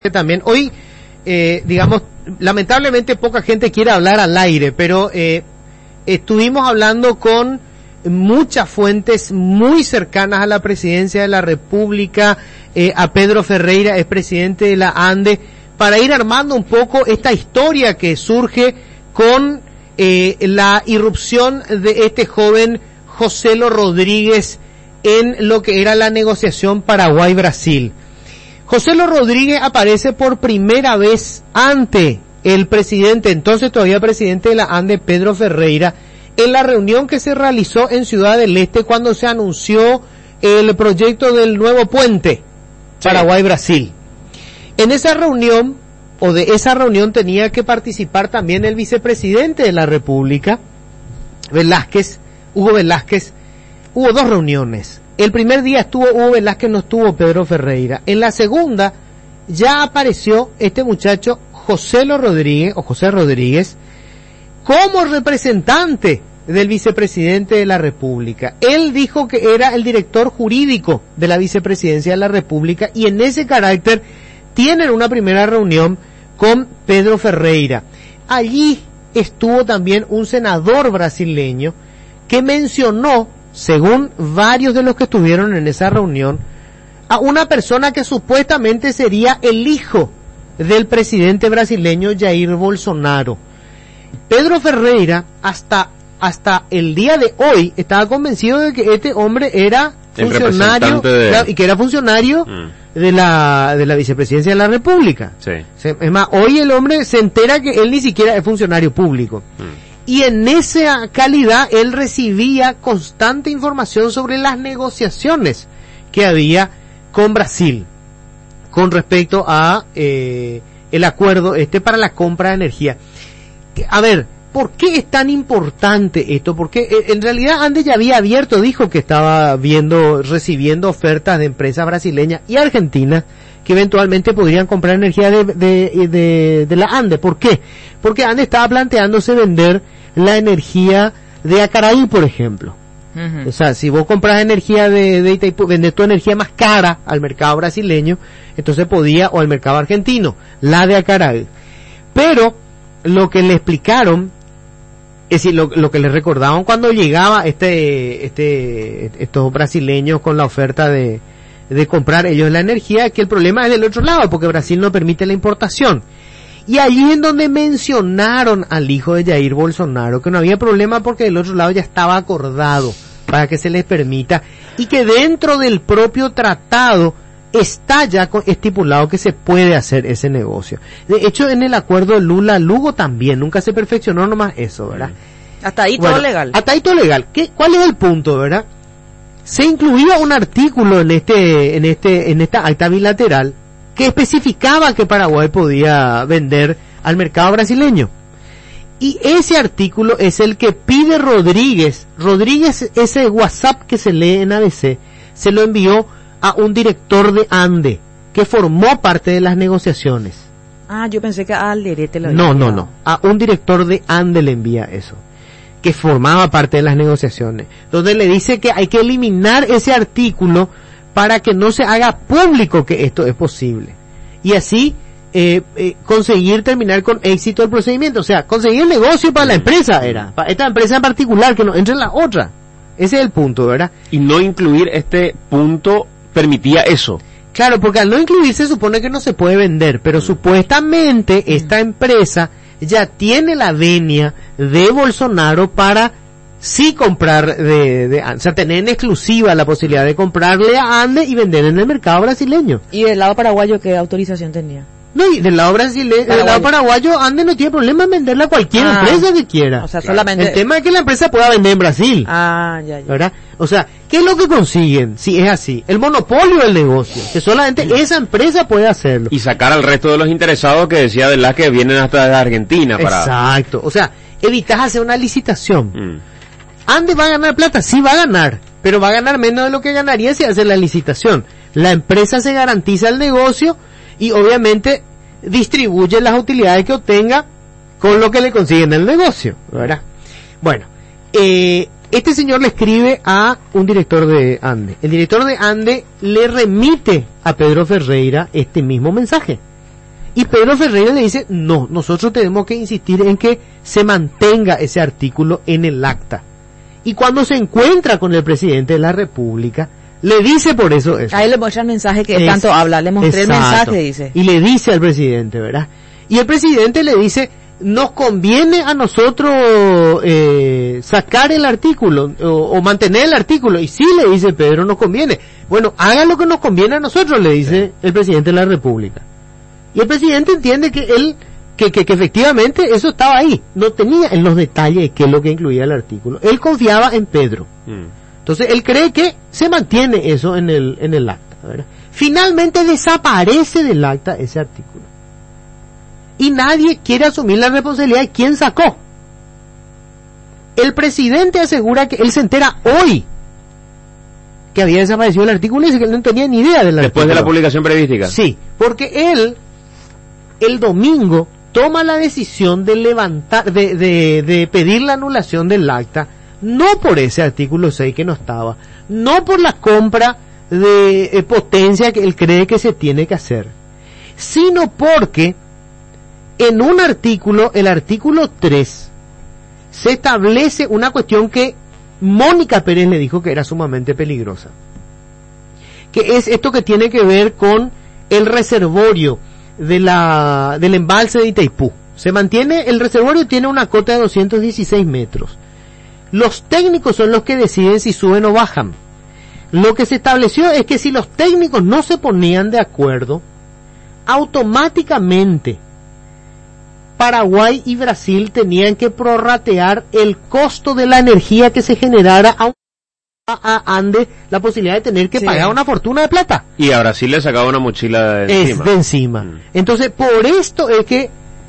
También hoy, digamos, lamentablemente poca gente quiere hablar al aire, pero estuvimos hablando con muchas fuentes muy cercanas a la presidencia de la República, a Pedro Ferreira, es presidente de la ANDE, para ir armando un poco esta historia que surge con la irrupción de este joven Joselo Rodríguez en lo que era la negociación Paraguay-Brasil. Joselo Rodríguez aparece por primera vez ante el presidente, entonces todavía presidente de la ANDE, Pedro Ferreira, en la reunión que se realizó en Ciudad del Este cuando se anunció el proyecto del nuevo puente Paraguay-Brasil. En esa reunión, o de esa reunión, tenía que participar también el vicepresidente de la República, Hugo Velázquez. Hubo dos reuniones. El primer día estuvo Hugo Velázquez, no estuvo Pedro Ferreira. En la segunda ya apareció este muchacho Joselo Rodríguez, o José Rodríguez, como representante del vicepresidente de la República. Él dijo que era el director jurídico de la vicepresidencia de la República y en ese carácter tienen una primera reunión con Pedro Ferreira. Allí estuvo también un senador brasileño que mencionó, según varios de los que estuvieron en esa reunión, a una persona que supuestamente sería el hijo del presidente brasileño Jair Bolsonaro. Pedro Ferreira hasta el día de hoy estaba convencido de que este hombre era funcionario y que era funcionario de la vicepresidencia de la República. Sí. Es más, hoy el hombre se entera que él ni siquiera es funcionario público. Y en esa calidad él recibía constante información sobre las negociaciones que había con Brasil con respecto a el acuerdo para la compra de energía. A ver, ¿por qué es tan importante esto? Porque en realidad Andes ya había abierto, dijo que estaba recibiendo ofertas de empresas brasileñas y argentinas que eventualmente podrían comprar energía de la ANDE. ¿Por qué? Porque ANDE estaba planteándose vender la energía de Acaraí, por ejemplo. Uh-huh. O sea, si vos compras energía de Itaipú, vendes tu energía más cara al mercado brasileño, entonces o al mercado argentino, la de Acaraí. Pero lo que le explicaron, es decir, lo que le recordaban cuando llegaba estos brasileños con la oferta de comprar ellos la energía, que el problema es del otro lado, porque Brasil no permite la importación. Y allí en donde mencionaron al hijo de Jair Bolsonaro, que no había problema porque del otro lado ya estaba acordado para que se les permita, y que dentro del propio tratado está ya estipulado que se puede hacer ese negocio. De hecho, en el acuerdo Lula-Lugo también, nunca se perfeccionó nomás eso, ¿verdad? Hasta ahí todo legal. Hasta ahí todo legal. ¿Cuál es el punto, verdad? Se incluía un artículo en esta acta bilateral que especificaba que Paraguay podía vender al mercado brasileño. Y ese artículo es el que pide Rodríguez, ese WhatsApp que se lee en ABC, se lo envió a un director de ANDE, que formó parte de las negociaciones. Ah, yo pensé que a Alderete lo había enviado. No, a un director de ANDE le envía eso, que formaba parte de las negociaciones, donde le dice que hay que eliminar ese artículo para que no se haga público que esto es posible. Y así conseguir terminar con éxito el procedimiento. O sea, conseguir el negocio para la empresa para esta empresa en particular, que no entre en la otra. Ese es el punto, ¿verdad? Y no incluir este punto permitía eso. Claro, porque al no incluir se supone que no se puede vender, pero supuestamente esta empresa ya tiene la venia de Bolsonaro para sí comprar o sea, tener en exclusiva la posibilidad de comprarle a ANDE y vender en el mercado brasileño. ¿Y del lado paraguayo qué autorización tenía? No, y del lado brasileño, del lado paraguayo, ANDE no tiene problema en venderle a cualquier empresa que quiera. O sea, solamente el tema es que la empresa pueda vender en Brasil. Ya. ¿Verdad? O sea, ¿qué es lo que consiguen si es así? El monopolio del negocio, que solamente esa empresa puede hacerlo. Y sacar al resto de los interesados que decía Velázquez que vienen hasta de Argentina para... Exacto. O sea, evitas hacer una licitación. ¿ANDE va a ganar plata? Sí va a ganar, pero va a ganar menos de lo que ganaría si hace la licitación. La empresa se garantiza el negocio y obviamente distribuye las utilidades que obtenga con lo que le consiguen el negocio, ¿verdad? Bueno, este señor le escribe a un director de ANDE. El director de ANDE le remite a Pedro Ferreira este mismo mensaje. Y Pedro Ferreira le dice, no, nosotros tenemos que insistir en que se mantenga ese artículo en el acta. Y cuando se encuentra con el presidente de la República, le dice por eso. Ahí le muestra el mensaje que tanto habla, le mostré exacto. El mensaje, dice. Y le dice al presidente, ¿verdad? Y el presidente le dice, nos conviene a nosotros sacar el artículo o mantener el artículo. Y sí, le dice Pedro, nos conviene. Bueno, haga lo que nos conviene a nosotros, le dice el presidente de la República. Y el presidente entiende que él, que efectivamente eso estaba ahí. No tenía en los detalles qué es lo que incluía el artículo. Él confiaba en Pedro. Entonces él cree que se mantiene eso en el acta, ¿verdad? Finalmente desaparece del acta ese artículo. Y nadie quiere asumir la responsabilidad de quién sacó. El presidente asegura que él se entera hoy que había desaparecido el artículo y dice que él no tenía ni idea del artículo. Después de la publicación periodística. Sí, porque él, el domingo, toma la decisión de levantar, de pedir la anulación del acta, no por ese artículo 6 que no estaba, no por la compra de potencia que él cree que se tiene que hacer, sino porque en un artículo, el artículo 3, se establece una cuestión que Mónica Pérez le dijo que era sumamente peligrosa, que es esto que tiene que ver con el reservorio del embalse de Itaipú. Se mantiene, el reservorio tiene una cota de 216 metros. Los técnicos son los que deciden si suben o bajan. Lo que se estableció es que si los técnicos no se ponían de acuerdo, automáticamente Paraguay y Brasil tenían que prorratear el costo de la energía que se generara a Ande la posibilidad de tener que pagar una fortuna de plata. Y a Brasil le sacaba una mochila de encima. De encima. Entonces, por esto es que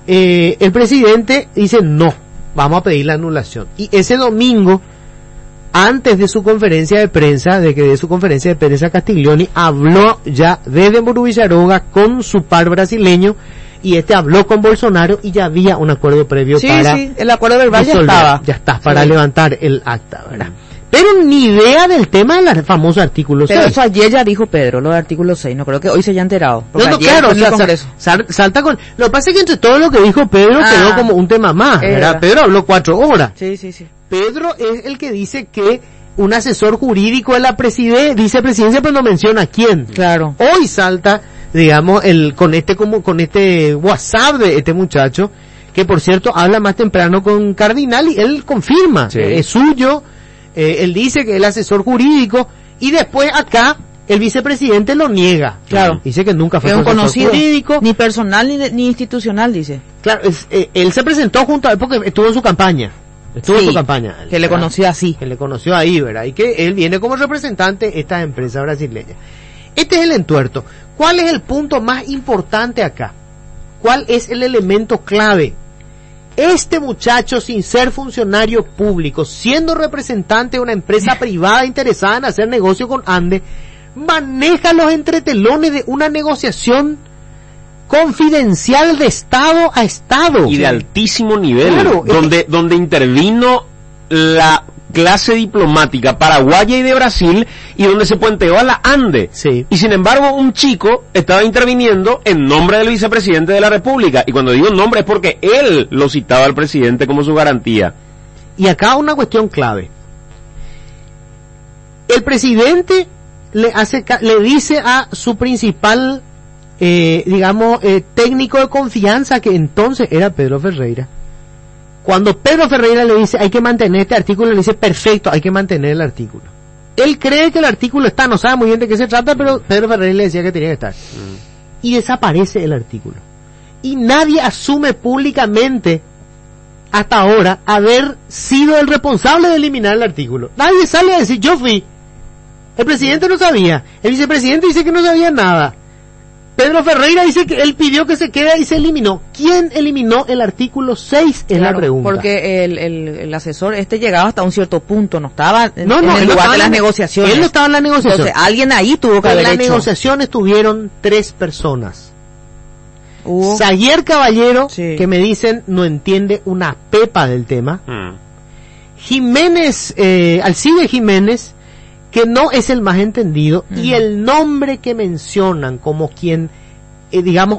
el presidente dice no, vamos a pedir la anulación. Y ese domingo, antes de su conferencia de prensa, Castiglioni habló ya desde Murubillaroga con su par brasileño, y habló con Bolsonaro y ya había un acuerdo previo para... Sí, el acuerdo verbal ya estaba. Para levantar el acta, ¿verdad? Pero ni idea del tema del famoso artículo 6. Pero eso ayer ya dijo Pedro, lo del artículo 6, no creo que hoy se haya enterado. No, claro, salta con... Lo que pasa es que entre todo lo que dijo Pedro quedó como un tema más, ¿verdad? Pedro habló 4 horas. Sí. Pedro es el que dice que un asesor jurídico de la vicepresidencia, pero no menciona quién. Claro. Hoy salta, digamos, con este WhatsApp de este muchacho, que por cierto habla más temprano con Cardinal y él confirma, es suyo, él dice que es el asesor jurídico, y después acá el vicepresidente lo niega. Claro. Dice que nunca fue un asesor conocido, jurídico. ni personal ni institucional, dice. Claro, él se presentó junto a él porque estuvo en su campaña. En su campaña. Que le conoció así. Que le conoció ahí, ¿verdad? Y que él viene como representante de esta empresa brasileña. Este es el entuerto. ¿Cuál es el punto más importante acá? ¿Cuál es el elemento clave? Este muchacho, sin ser funcionario público, siendo representante de una empresa privada interesada en hacer negocio con Ande, maneja los entretelones de una negociación confidencial de Estado a Estado. Y de altísimo nivel, claro, donde intervino la clase diplomática paraguaya y de Brasil, y donde se puenteó a la Ande. Sí. Y sin embargo, un chico estaba interviniendo en nombre del vicepresidente de la República. Y cuando digo nombre es porque él lo citaba al presidente como su garantía. Y acá una cuestión clave. El presidente le dice a su principal, técnico de confianza, que entonces era Pedro Ferreira. Cuando Pedro Ferreira le dice hay que mantener este artículo, le dice perfecto, hay que mantener el artículo. Él cree que el artículo está, no sabe muy bien de qué se trata, pero Pedro Ferreira le decía que tenía que estar. Y desaparece el artículo. Y nadie asume públicamente hasta ahora haber sido el responsable de eliminar el artículo. Nadie sale a decir yo fui. El presidente no sabía, el vicepresidente dice que no sabía nada. Pedro Ferreira dice que él pidió que se quede y se eliminó. ¿Quién eliminó el artículo 6? Es la pregunta. Porque el asesor llegaba hasta un cierto punto, no estaba en el lugar de las negociaciones. Él no estaba en la negociación. Entonces, alguien ahí tuvo que haber hecho. En la negociación estuvieron 3 personas. Zaguier Caballero, que me dicen no entiende una pepa del tema. Jiménez, Alcide Jiménez, que no es el más entendido, y el nombre que mencionan como quien,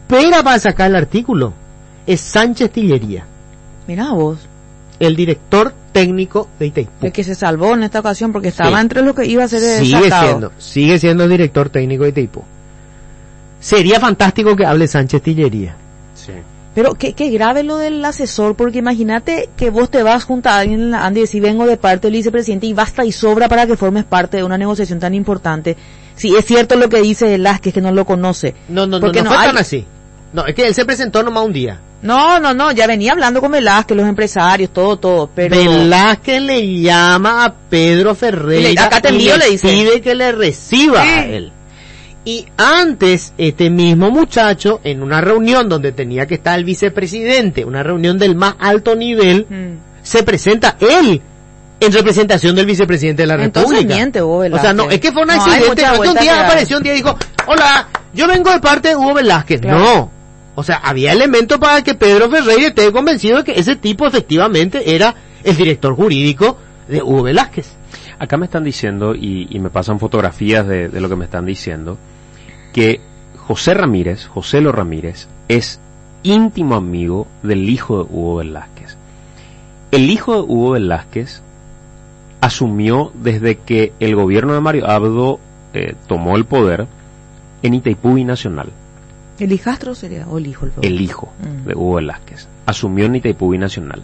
espera para sacar el artículo es Sánchez Tillería, Mirá vos, el director técnico de Itaipú. el que se salvó en esta ocasión porque estaba Sí. entre los que iba a ser Sigue sacado. siendo el director técnico de Itaipú. Sería fantástico que hable Sánchez Tillería. Sí. Pero qué grave lo del asesor, porque imagínate que vos te vas junto a alguien en la ANDI y decís, vengo de parte del vicepresidente y basta y sobra para que formes parte de una negociación tan importante. Si es cierto lo que dice Velázquez, que no lo conoce. No Porque fue hay- tan así. No, es que él se presentó nomás un día. No, ya venía hablando con Velázquez, los empresarios, todo, pero... Velázquez le llama a Pedro Ferreira Acá te y envío, le dice. pide que le reciba Sí. a él. Y antes, este mismo muchacho, en una reunión donde tenía que estar el vicepresidente, una reunión del más alto nivel, se presenta él en representación del vicepresidente de la Entonces República. miente Hugo O Velázquez. sea, no, es que fue un No, hay accidente, mucha no es que un vuelta día que dar. apareció un día y dijo, hola, yo vengo de parte de Hugo Velázquez. Claro. No. O sea, había elementos para que Pedro Ferreira esté convencido de que ese tipo efectivamente era el director jurídico de Hugo Velázquez. Acá me están diciendo, y me pasan fotografías de lo que me están diciendo, que José Lo Ramírez, es íntimo amigo del hijo de Hugo Velázquez. El hijo de Hugo Velázquez asumió desde que el gobierno de Mario Abdo tomó el poder en Itaipú Binacional. ¿El hijastro sería o el hijo? El hijo de Hugo Velázquez asumió en Itaipú Binacional.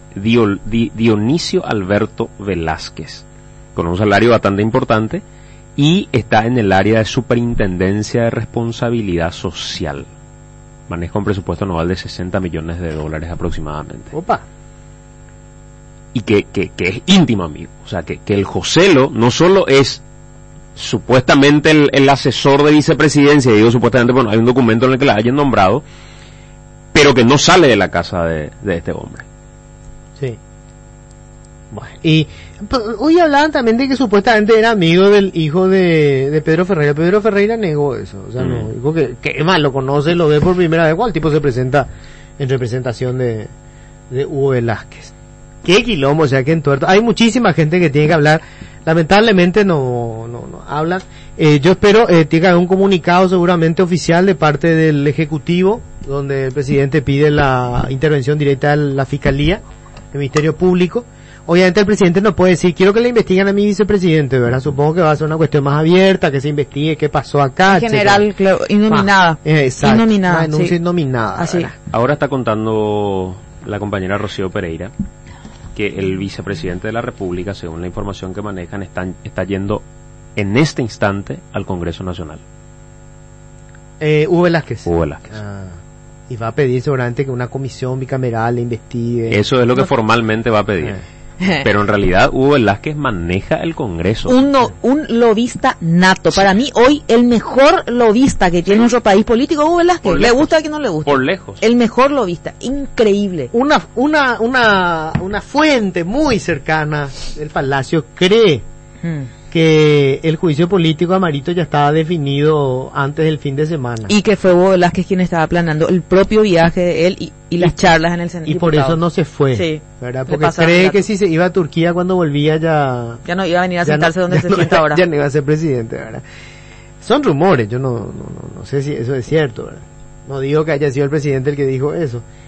Dionisio Alberto Velázquez, con un salario bastante importante, y está en el área de superintendencia de responsabilidad social. Maneja un presupuesto anual de $60 millones aproximadamente. Opa. Y que es íntimo amigo. O sea, que el Joselo no solo es supuestamente el asesor de vicepresidencia, digo supuestamente, bueno, hay un documento en el que la hayan nombrado, pero que no sale de la casa de este hombre. Sí. Bueno, y hoy hablaban también de que supuestamente era amigo del hijo de Pedro Ferreira. Pedro Ferreira negó eso. O sea, no, dijo que es más, lo conoce, lo ve por primera vez. ¿Cuál tipo se presenta en representación de Hugo Velázquez? Qué quilombo, o sea, que entuerto. Hay muchísima gente que tiene que hablar. Lamentablemente no hablan. Yo espero, tiene que haber un comunicado seguramente oficial de parte del Ejecutivo, donde el presidente pide la intervención directa de la Fiscalía, del Ministerio Público. Obviamente el presidente no puede decir, quiero que le investiguen a mi vicepresidente, ¿verdad? Supongo que va a ser una cuestión más abierta, que se investigue qué pasó acá, En general, claro, innominada. Exacto. Innominada, Una denuncia sí. innominada, Así. ¿verdad? Ahora está contando la compañera Rocío Pereira que el vicepresidente de la República, según la información que manejan, está yendo en este instante al Congreso Nacional. Hugo Velázquez. Hugo Velázquez. Y va a pedir seguramente que una comisión bicameral le investigue. Eso es lo que formalmente va a pedir. Pero en realidad Hugo Velázquez maneja el Congreso. Un lobista nato. Para mí hoy el mejor lobista que tiene nuestro país político es Hugo Velázquez. Por ¿Le lejos. gusta a quien no le gusta? Por lejos. El mejor lobista. Increíble. Una fuente muy cercana del Palacio cree que el juicio político a Marito ya estaba definido antes del fin de semana. Y que fue Hugo Velázquez quien estaba planeando el propio viaje de él y las charlas en el Senado. Y por eso no se fue, Sí. ¿verdad? Le Porque pasaron cree el dato. que si se iba a Turquía cuando volvía ya no iba a venir a ya sentarse donde ya se sienta ahora. Ya no iba a ser presidente, ¿verdad? Son rumores, yo no sé si eso es cierto, ¿verdad? No digo que haya sido el presidente el que dijo eso.